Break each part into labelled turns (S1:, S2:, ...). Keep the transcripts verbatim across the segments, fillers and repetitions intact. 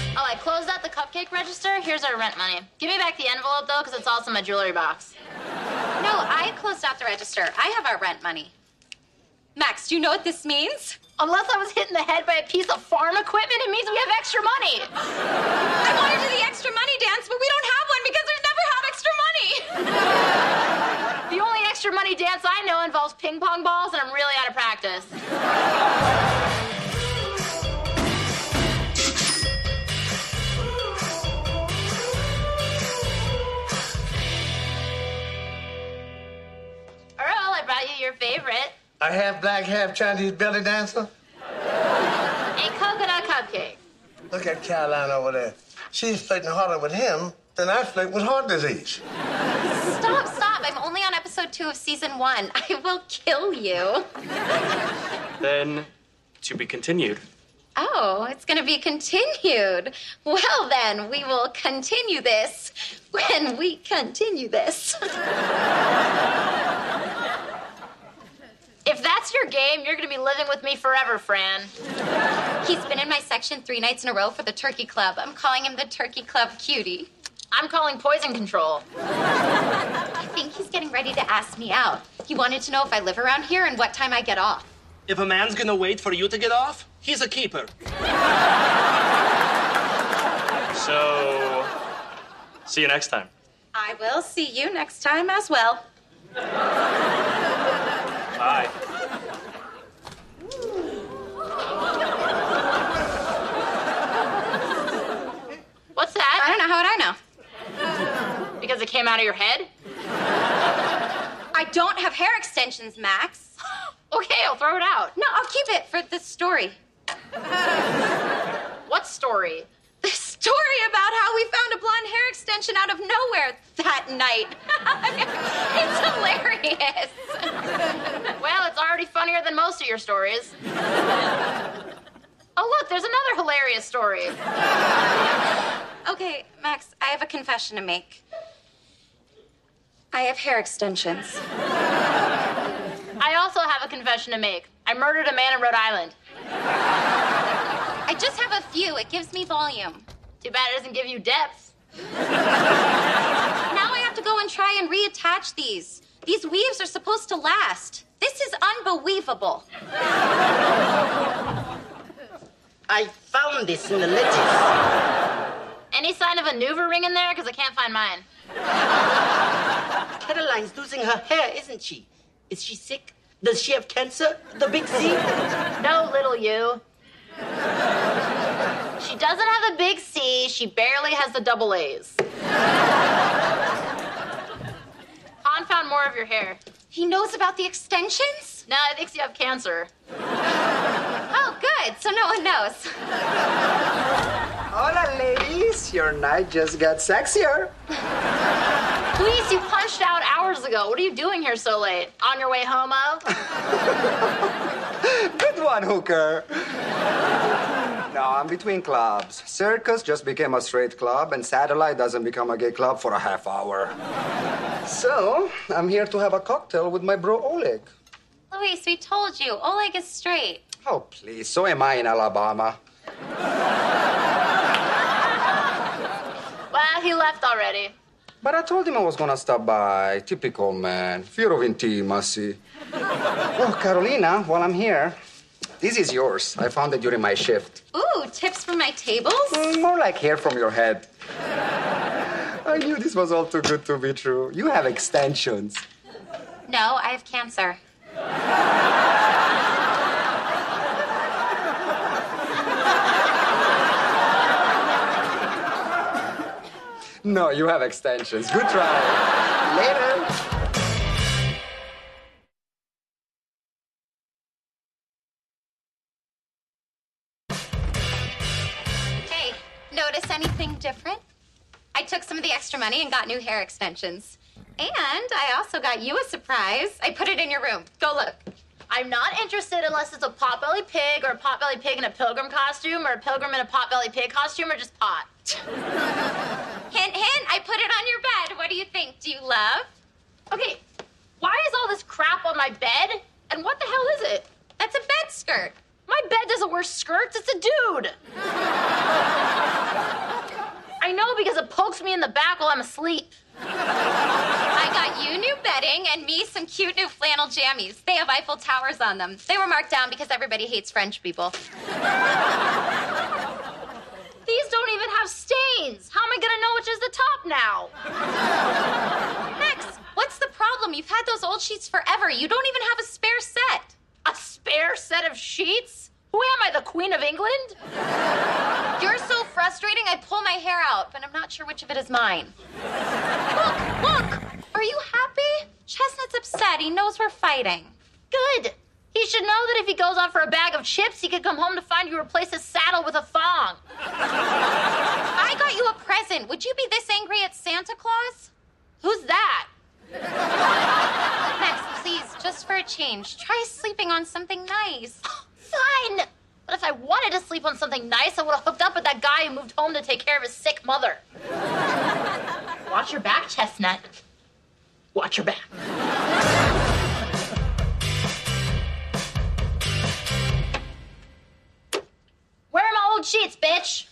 S1: Oh, I closed out the cupcake register. Here's our rent money. Give me back the envelope, though, because it's also in my jewelry box.
S2: No, I closed out the register. I have our rent money. Max, do you know what this means?
S1: Unless I was hit in the head by a piece of farm equipment, it means we have extra money.
S2: I want to do the extra money dance, but we don't have one because we've never had extra money.
S1: The only extra money dance I know involves ping pong balls, and I'm really out of practice. Earl, I brought you your favorite.
S3: A half black, half Chinese belly dancer?
S1: A coconut cupcake.
S3: Look at Caroline over there. She's flirting harder with him than I flirt with heart disease.
S2: Stop, stop. I'm only on episode two of season one. I will kill you.
S4: Then, to be continued.
S2: Oh, it's going to be continued. Well, then, we will continue this when we continue this.
S1: If that's your game, you're going to be living with me forever, Fran.
S2: He's been in my section three nights in a row for the Turkey Club. I'm calling him the Turkey Club Cutie.
S1: I'm calling poison control.
S2: I think he's getting ready to ask me out. He wanted to know if I live around here and what time I get off.
S5: If a man's gonna wait for you to get off, he's a keeper.
S4: So, see you next time.
S2: I will see you next time as well.
S4: Bye.
S1: What's that?
S2: I don't know. How would I know?
S1: Because it came out of your head?
S2: I don't have hair extensions, Max.
S1: Okay, I'll throw it out.
S2: No, I'll keep it for the story.
S1: What story?
S2: The story about how we found a blonde hair extension out of nowhere that night. It's hilarious.
S1: Well, it's already funnier than most of your stories. Oh, look, there's another hilarious story.
S2: Okay, Max, I have a confession to make. I have hair extensions.
S1: I also have a confession to make. I murdered a man in Rhode Island.
S2: I just have a few. It gives me volume.
S1: Too bad it doesn't give you depth.
S2: Now I have to go and try and reattach these. These weaves are supposed to last. This is unbelievable.
S6: I found this in the lettuce.
S1: Any sign of a Nuva ring in there? Because I can't find mine.
S6: Caroline's losing her hair, isn't she? Is she sick? Does she have cancer? The big C?
S1: No, little you. She doesn't have a big C. She barely has the double A's. Han found more of your hair.
S2: He knows about the extensions?
S1: No, I think you have cancer.
S2: Oh, good. So no one knows.
S7: Hola, ladies. Your night just got sexier.
S1: Please, you punched out hours ago. What are you doing here so late? On your way homo?
S7: Good one, hooker. No, I'm between clubs. Circus just became a straight club, and Satellite doesn't become a gay club for a half hour. So, I'm here to have a cocktail with my bro Oleg.
S2: Luis, we told you. Oleg is straight.
S7: Oh, please. So am I in Alabama.
S1: Well, he left already.
S7: But I told him I was gonna stop by. Typical man. Fear of intimacy. Oh, Carolina, while I'm here, this is yours. I found it during my shift.
S2: Ooh, tips from my tables?
S7: Mm, more like hair from your head. I knew this was all too good to be true. You have extensions.
S2: No, I have cancer.
S7: No, you have extensions. Good try. Later.
S2: Hey, notice anything different? I took some of the extra money and got new hair extensions. And I also got you a surprise. I put it in your room. Go look.
S1: I'm not interested unless it's a potbelly pig or a potbelly pig in a pilgrim costume or a pilgrim in a potbelly pig costume or just pot.
S2: Hint, hint, I put it on your bed. What do you think? Do you love?
S1: Okay, why is all this crap on my bed? And what the hell is it?
S2: That's a bed skirt.
S1: My bed doesn't wear skirts. It's a dude. I know because it pokes me in the back while I'm asleep.
S2: I got you new bedding and me some cute new flannel jammies. They have Eiffel Towers on them. They were marked down because everybody hates French people.
S1: These don't even have stains. How am I gonna know which is the top now?
S2: Max, what's the problem? You've had those old sheets forever. You don't even have a spare set.
S1: A spare set of sheets? Who am I, the Queen of England?
S2: You're so frustrating, I pull my hair out, but I'm not sure which of it is mine. Look, look! Are you happy? Chestnut's upset. He knows we're fighting.
S1: Good. He should know that if he goes out for a bag of chips, he could come home to find you replace his saddle with a thong.
S2: I got you a present. Would you be this angry at Santa Claus?
S1: Who's that?
S2: Max, please, just for a change, try sleeping on something nice.
S1: Fine. But if I wanted to sleep on something nice, I would have hooked up with that guy who moved home to take care of his sick mother. Watch your back, Chestnut. Watch your back. Where are my old sheets, bitch?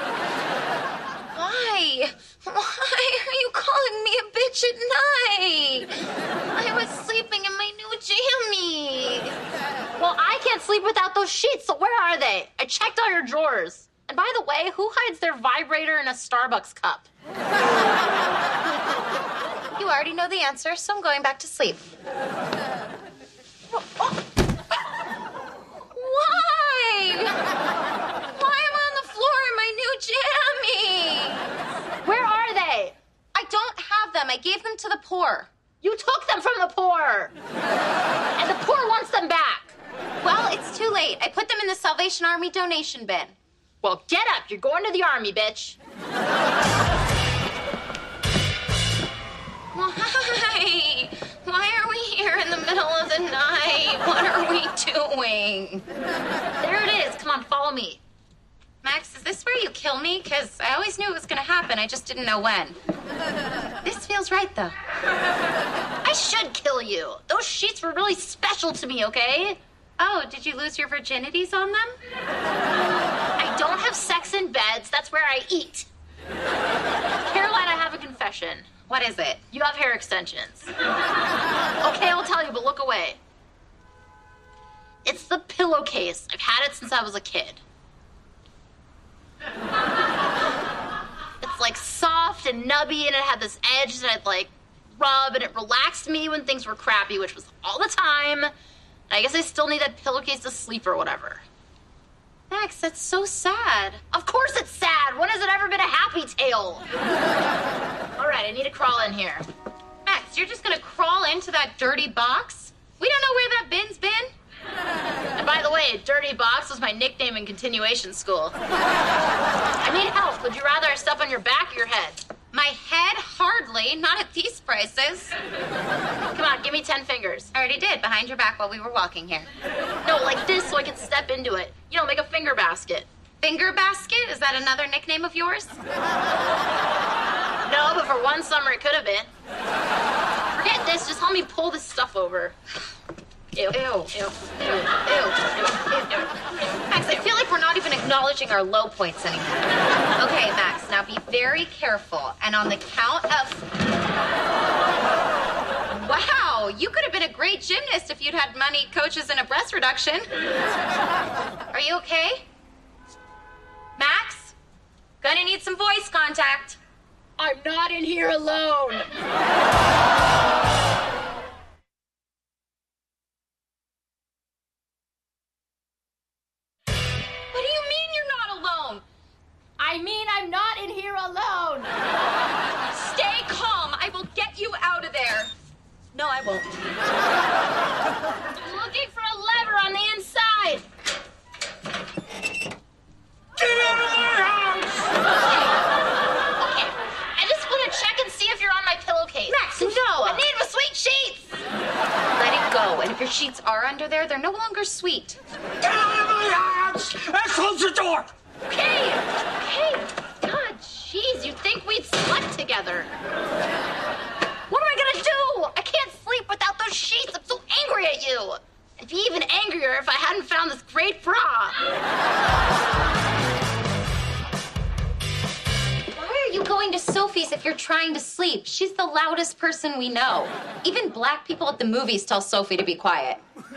S2: Why? Why are you calling me a bitch at night? I was sleeping in my new jammies.
S1: Well, I can't sleep without those sheets, so where are they? I checked all your drawers. And by the way, who hides their vibrator in a Starbucks cup?
S2: You already know the answer, so I'm going back to sleep.
S1: Oh, oh.
S2: Why? Why am I on the floor in my new jammies?
S1: Where are they?
S2: I don't have them. I gave them to the poor.
S1: You took them from the poor. And the poor wants them back.
S2: Well, it's too late. I put them in the Salvation Army donation bin.
S1: Well, get up. You're going to the army, bitch.
S2: Why? Why are we here in the middle of the night? What are we doing?
S1: There it is. Come on, follow me.
S2: Max, is this where you kill me? Because I always knew it was going to happen. I just didn't know when. This feels right, though.
S1: I should kill you. Those sheets were really special to me, okay?
S2: Oh, did you lose your virginities on them?
S1: I don't have sex in beds. That's where I eat. Caroline, I have a confession.
S2: What is it?
S1: You have hair extensions. Okay, I'll tell you, but look away. It's the pillowcase. I've had it since I was a kid. It's like soft and nubby, and it had this edge that I'd like rub, and it relaxed me when things were crappy, which was all the time. And I guess I still need that pillowcase to sleep or whatever.
S2: Max, that's so sad.
S1: Of course it's sad. When has it ever been a happy tale? All right, I need to crawl in here.
S2: Max, you're just gonna crawl into that dirty box? We don't know where that bin's been.
S1: And by the way, Dirty Box was my nickname in continuation school. I need help. Would you rather I step on your back or your head?
S2: My head? Hardly. Not at these prices.
S1: Come on, give me ten fingers.
S2: I already did, behind your back while we were walking here.
S1: No, like this so I can step into it. You know, make a finger basket.
S2: Finger basket? Is that another nickname of yours?
S1: No, but for one summer it could have been. Forget this, just help me pull this stuff over. Ew. Ew. Ew. Ew. Ew. Ew. Ew.
S2: Max, I feel like we're not even acknowledging our low points anymore. Okay, Max, now be very careful. And on the count of... Wow, you could have been a great gymnast if you'd had money, coaches, and a breast reduction. Are you okay? Max? Gonna need some voice contact.
S1: I'm not in here alone.
S2: What do you mean you're not alone?
S1: I mean I'm not in here alone.
S2: Stay calm. I will get you out of there.
S6: No, I won't.
S1: I'm looking for a lever on the inside.
S3: Get out of my house!
S1: Okay, I just want to check and see if you're on my pillowcase.
S2: Max, no.
S1: I need my sweet sheets.
S2: Let it go. And if your sheets are under there, they're no longer sweet.
S3: Get out of my house! And close the door!
S1: Okay, okay. God, jeez, you'd think we'd slept together. What am I gonna do? I can't sleep without those sheets. I'm so angry at you. I'd be even angrier if I hadn't found this great bra.
S2: Why are trying to sleep. She's the loudest person we know. Even black people at the movies tell Sophie to be quiet.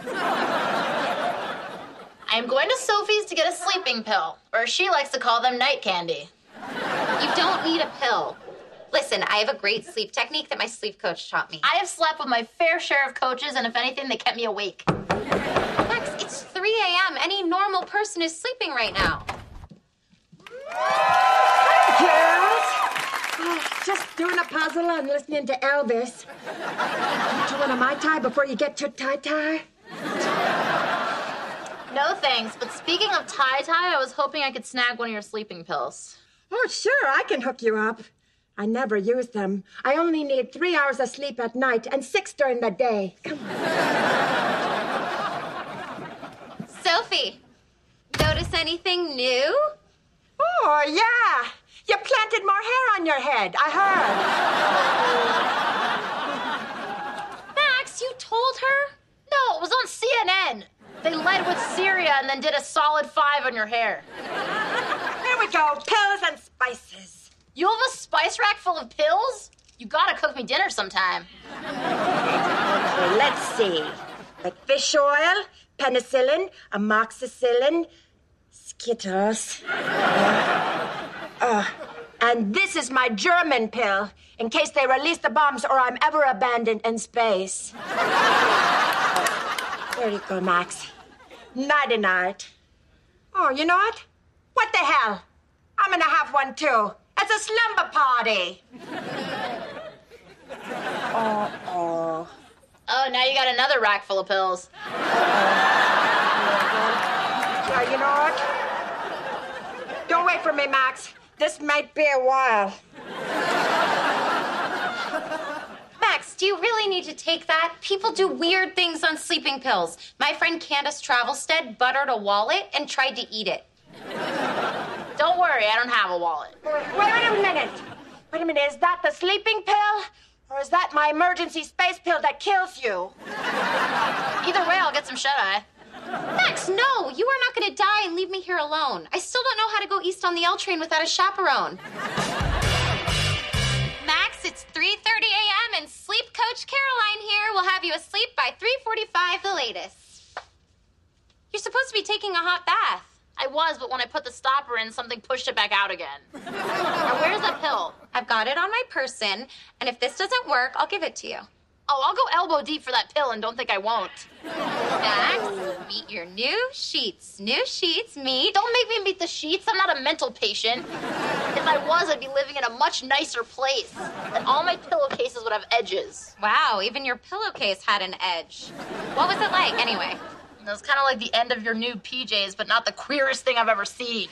S1: I'm going to Sophie's to get a sleeping pill, or she likes to call them night candy.
S2: You don't need a pill. Listen, I have a great sleep technique that my sleep coach taught me.
S1: I have slept with my fair share of coaches, and if anything, they kept me awake.
S2: Max, it's three a.m. Any normal person is sleeping right now.
S8: Girls, oh, just doing a puzzle and listening to Elvis. Want you one of my tie before you get to tie-tie?
S1: No thanks, but speaking of tie-tie, I was hoping I could snag one of your sleeping pills.
S8: Oh, sure, I can hook you up. I never use them. I only need three hours of sleep at night and six during the day. Come on.
S2: Sophie, notice anything new?
S8: Oh, yeah. You planted more hair on your head. I heard.
S2: Max, you told her?
S1: No, it was on C N N. They led with Syria and then did a solid five on your hair.
S8: Here we go. Pills and spices.
S1: You have a spice rack full of pills? You gotta cook me dinner sometime.
S8: Okay, let's see. Like fish oil, penicillin, amoxicillin, Skittles. Uh, uh, and this is my German pill, in case they release the bombs or I'm ever abandoned in space. There you go, Max. Nighty-night. Oh, you know what? What the hell? I'm gonna have one, too. It's a slumber party. Oh, oh.
S1: Oh, now you got another rack full of pills.
S8: Yeah, you know what? Don't wait for me, Max. This might be a while.
S2: Max, do you really need to take that? People do weird things on sleeping pills. My friend Candace Travelstead buttered a wallet and tried to eat it.
S1: Don't worry, I don't have a wallet.
S8: Wait, wait a minute. Wait a minute. Is that the sleeping pill? Or is that my emergency space pill that kills you?
S1: Either way, I'll get some shut-eye.
S2: Max, no! You are not going to die and leave me here alone. I still don't know how to go east on the L train without a chaperone. Max, it's three thirty a.m. and Sleep Coach Caroline here will have you asleep by three forty-five the latest. You're supposed to be taking a hot bath.
S1: I was, but when I put the stopper in, something pushed it back out again. Now, where's that pill?
S2: I've got it on my person, and if this doesn't work, I'll give it to you.
S1: Oh, I'll go elbow deep for that pill and don't think I won't.
S2: Max, meet your new sheets. New sheets, meet.
S1: Don't make me meet the sheets. I'm not a mental patient. If I was, I'd be living in a much nicer place. And all my pillowcases would have edges.
S2: Wow, even your pillowcase had an edge. What was it like, anyway?
S1: It was kind of like the end of your nude P Js, but not the queerest thing I've ever seen.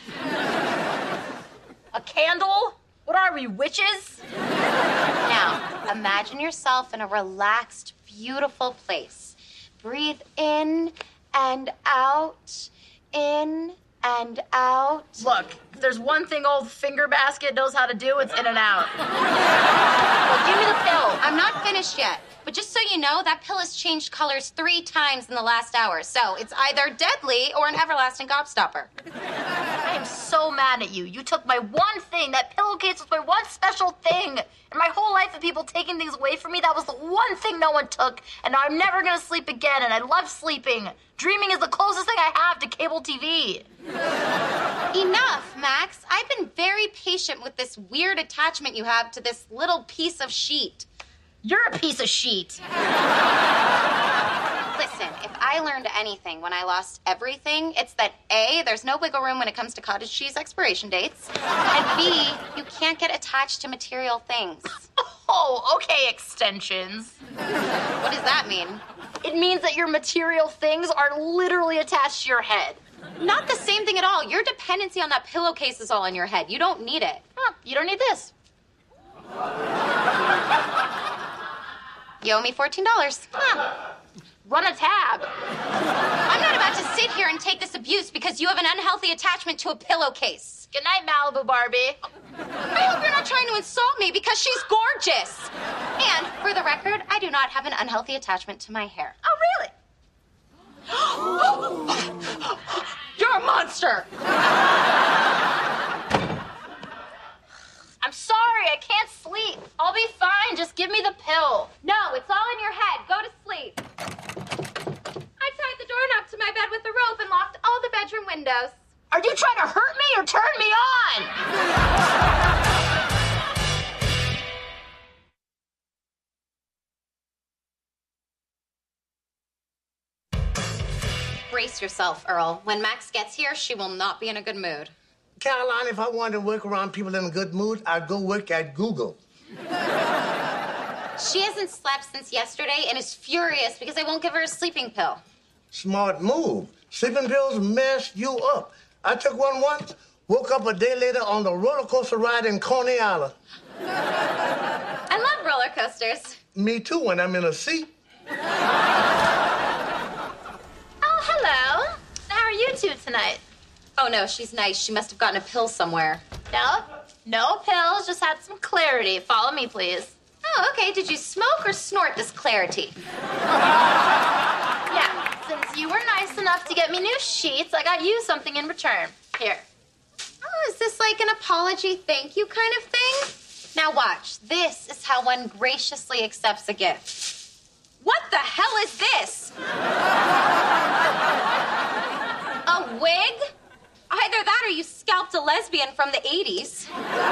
S1: A candle? What are we, witches?
S2: Now, imagine yourself in a relaxed, beautiful place. Breathe in and out, in and out.
S1: Look, if there's one thing old Finger Basket knows how to do, it's in and out. Well, give me the pill.
S2: I'm not finished yet. But just so you know, that pill has changed colors three times in the last hour. So it's either deadly or an everlasting gobstopper.
S1: I am so mad at you. You took my one thing. That pillowcase was my one special thing. In my whole life of people taking things away from me, that was the one thing no one took. And now I'm never going to sleep again, and I love sleeping. Dreaming is the closest thing I have to cable T V.
S2: Enough, Max. I've been very patient with this weird attachment you have to this little piece of sheet.
S1: You're a piece of sheet.
S2: Listen, if I learned anything when I lost everything, it's that A, there's no wiggle room when it comes to cottage cheese expiration dates, and B, you can't get attached to material things.
S1: Oh, okay, extensions.
S2: What does that mean?
S1: It means that your material things are literally attached to your head.
S2: Not the same thing at all. Your dependency on that pillowcase is all in your head. You don't need it.
S1: Huh, you don't need this.
S2: You owe me fourteen dollars.
S1: Huh. Run a tab.
S2: I'm not about to sit here and take this abuse because you have an unhealthy attachment to a pillowcase.
S1: Good night, Malibu Barbie.
S2: I hope you're not trying to insult me because she's gorgeous. And for the record, I do not have an unhealthy attachment to my hair.
S1: Oh, really? You're a monster. I'm sorry, I can't sleep. Are you trying to hurt me or turn me on?
S2: Brace yourself, Earl. When Max gets here, she will not be in a good mood.
S3: Caroline, if I wanted to work around people in a good mood, I'd go work at Google.
S2: She hasn't slept since yesterday and is furious because I won't give her a sleeping pill.
S3: Smart move. Sleeping pills mess you up. I took one once, woke up a day later on the roller coaster ride in Coney Island.
S2: I love roller coasters.
S3: Me too, when I'm in a seat.
S1: Oh, hello. How are you two tonight?
S2: Oh, no, she's nice. She must have gotten a pill somewhere.
S1: No, no pills, just had some clarity. Follow me, please.
S2: Oh, okay. Did you smoke or snort this clarity?
S1: Yeah, since you were nice enough to get me new sheets, I got you something in return. Here.
S2: Oh, is this like an apology thank you kind of thing? Now watch. This is how one graciously accepts a gift. What the hell is this? A wig? Either that or you scalped a lesbian from the eighties.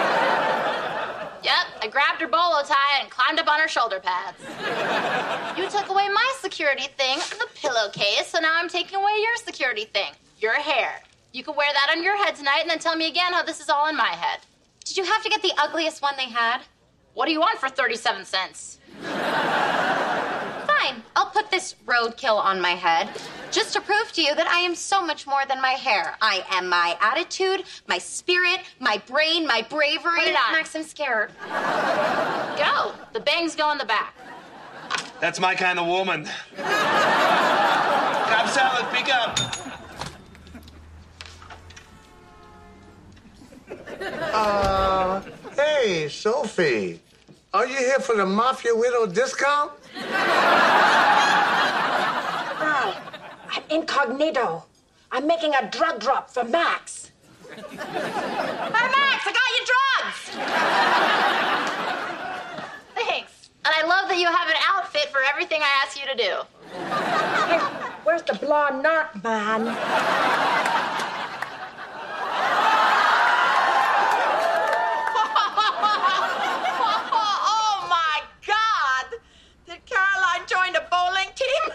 S1: Yep, I grabbed her bolo tie and climbed up on her shoulder pads. You took away my security thing, the pillowcase, so now I'm taking away your security thing, your hair. You can wear that on your head tonight and then tell me again how this is all in my head.
S2: Did you have to get the ugliest one they had?
S1: What do you want for thirty-seven cents?
S2: Fine, I'll put this roadkill on my head just to prove to you that I am so much more than my hair. I am my attitude, my spirit, my brain, my bravery.
S1: Put it on.
S2: Max, I'm scared.
S1: Go. The bangs go in the back.
S5: That's my kind of woman. Cobb salad, pick up.
S3: Uh, hey, Sophie. Are you here for the Mafia Widow discount?
S8: Earl, I'm incognito. I'm making a drug drop for Max.
S1: Hey, Max, I got you drugs! Thanks. And I love that you have an outfit for everything I ask you to do.
S8: Hey, where's the blonde narc man?
S9: Oh, my God! Did Caroline join the bowling team?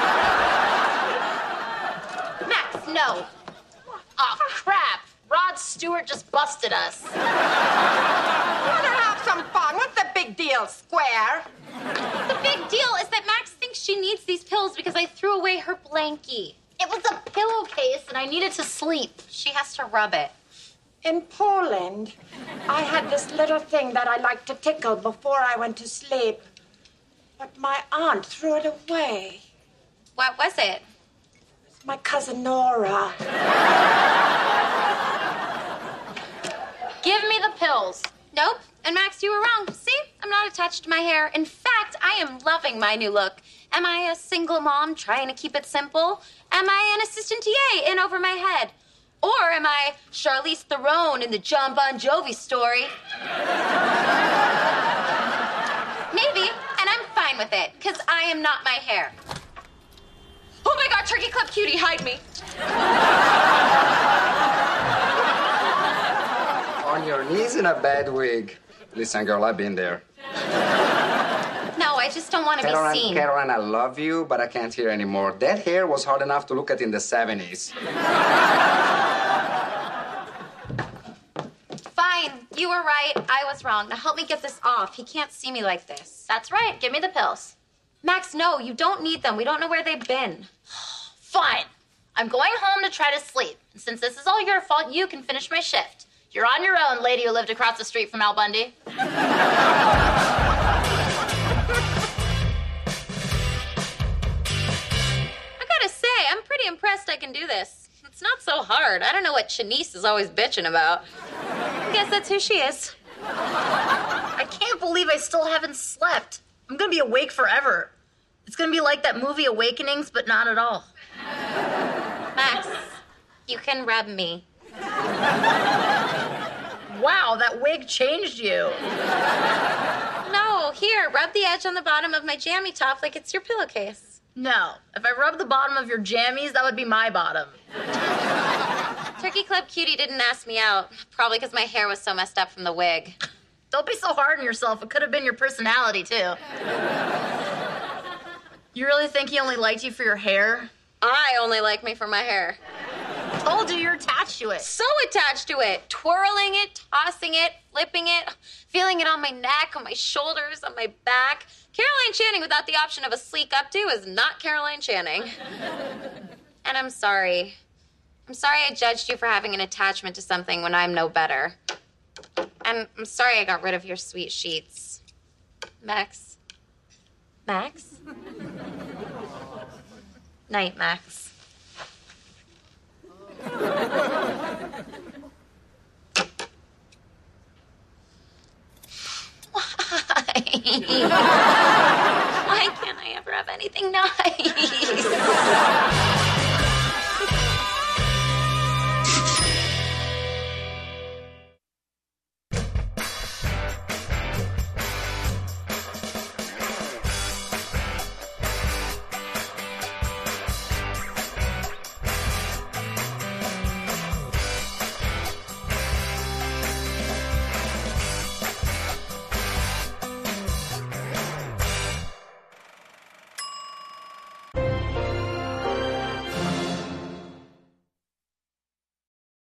S1: Max, no. Oh, crap. Rod Stewart just busted us.
S9: Want to have some fun? What's the big deal, Square?
S2: The big deal is that Max thinks she needs these pills because I threw away her blankie.
S1: It was a pillowcase and I needed to sleep.
S2: She has to rub it.
S8: In Poland, I had this little thing that I liked to tickle before I went to sleep. But my aunt threw it away.
S2: What was it?
S8: My cousin Nora.
S1: Give me the pills.
S2: Nope. And Max, you were wrong. See? I'm not attached to my hair. In fact, I am loving my new look. Am I a single mom trying to keep it simple? Am I an assistant T A in over my head? Or am I Charlize Theron in the John Bon Jovi story? Maybe, and I'm fine with it, because I am not my hair. Oh my God, Turkey Club cutie, hide me.
S7: On your knees in a bad wig. Listen, girl, I've been there.
S2: No, I just don't want to be
S7: Caroline,
S2: seen.
S7: Caroline, I love you, but I can't hear anymore. That hair was hard enough to look at in the seventies.
S2: Fine, you were right. I was wrong. Now help me get this off. He can't see me like this.
S1: That's right. Give me the pills.
S2: Max, no, you don't need them. We don't know where they've been.
S1: Fine. I'm going home to try to sleep. And since this is all your fault, you can finish my shift. You're on your own, lady who lived across the street from Al Bundy.
S2: I gotta say, I'm pretty impressed I can do this. It's not so hard. I don't know what Shanice is always bitching about. I guess that's who she is.
S1: I can't believe I still haven't slept. I'm gonna be awake forever. It's gonna be like that movie Awakenings, but not at all.
S2: Max, you can rub me.
S1: Wow, that wig changed you.
S2: No, here, rub the edge on the bottom of my jammy top like it's your pillowcase.
S1: No, if I rub the bottom of your jammies, that would be my bottom.
S2: Turkey Club cutie didn't ask me out. Probably because my hair was so messed up from the wig.
S1: Don't be so hard on yourself. It could have been your personality, too. You really think he only liked you for your hair?
S2: I only like me for my hair.
S1: I told you you're attached to it.
S2: So attached to it. Twirling it, tossing it, flipping it, feeling it on my neck, on my shoulders, on my back. Caroline Channing without the option of a sleek updo is not Caroline Channing. And I'm sorry. I'm sorry I judged you for having an attachment to something when I'm no better. And I'm sorry I got rid of your sweet sheets. Max. Max? Night, Max. Why? Why can't I ever have anything nice?